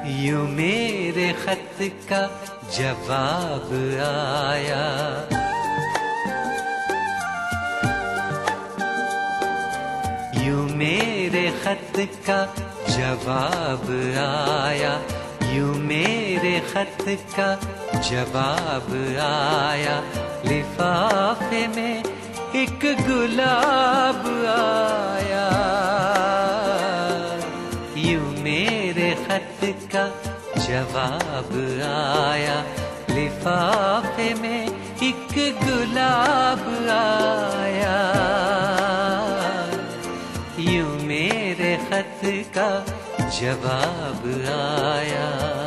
यूं मेरे खत का जवाब आया। यूं मेरे खत का जवाब आया। यूं मेरे खत का जवाब आया। लिफाफे में एक गुलाब आया। यूं मेरे खत का जवाब आया। लिफाफे में एक गुलाब आया। यूं मेरे खत का जवाब आया।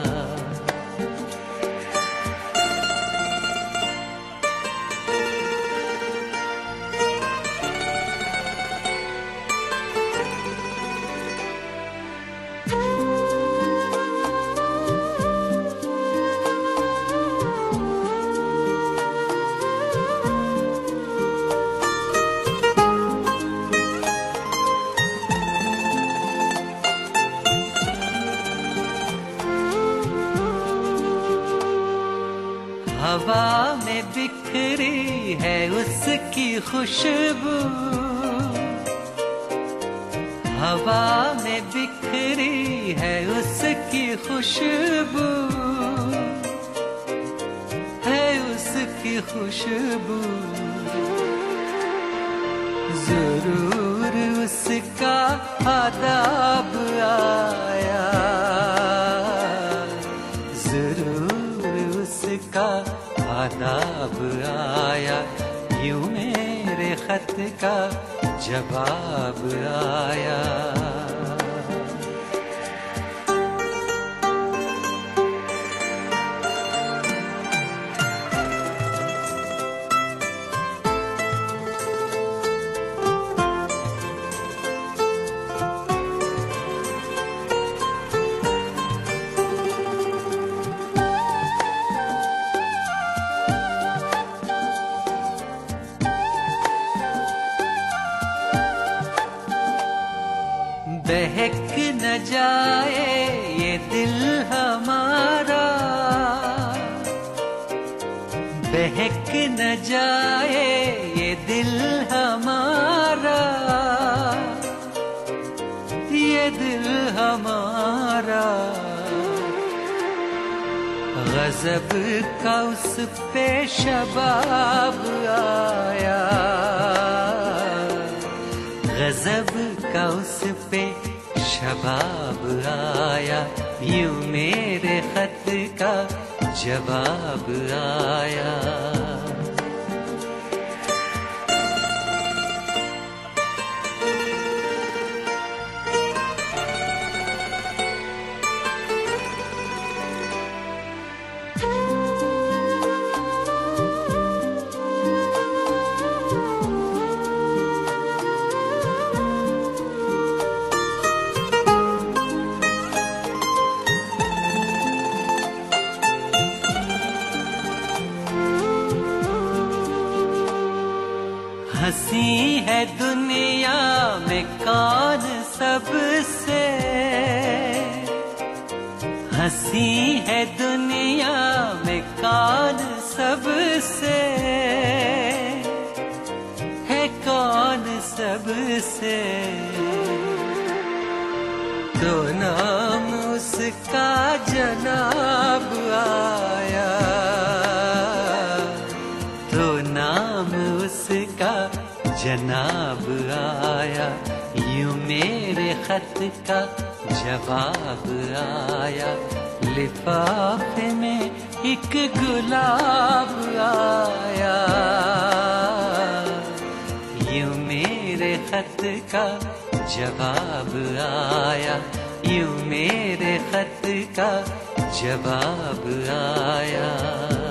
हवा में बिखरी है उसकी खुशबू। हवा में बिखरी है उसकी खुशबू। है उसकी खुशबू। जरूर उसका आदाब आया। जरूर उसका आदाब आया। यूं मेरे खत का जवाब आया। बहक न जाए ये दिल हमारा। बहक न जाए ये दिल हमारा। ये दिल हमारा। गजब का उस पे शबाब आया। गजब का उस पे शबाब आया। यूं मेरे खत का जवाब आया। हंसी है दुनिया में कौन सबसे। हंसी है दुनिया में कौन सबसे। है कौन सबसे। तो नाम उसका जनाब आया। तो नाम उसका जनाब आया। यूं मेरे खत का जवाब आया। लिफाफे में एक गुलाब आया। यूं मेरे खत का जवाब आया। यूं मेरे खत का जवाब आया।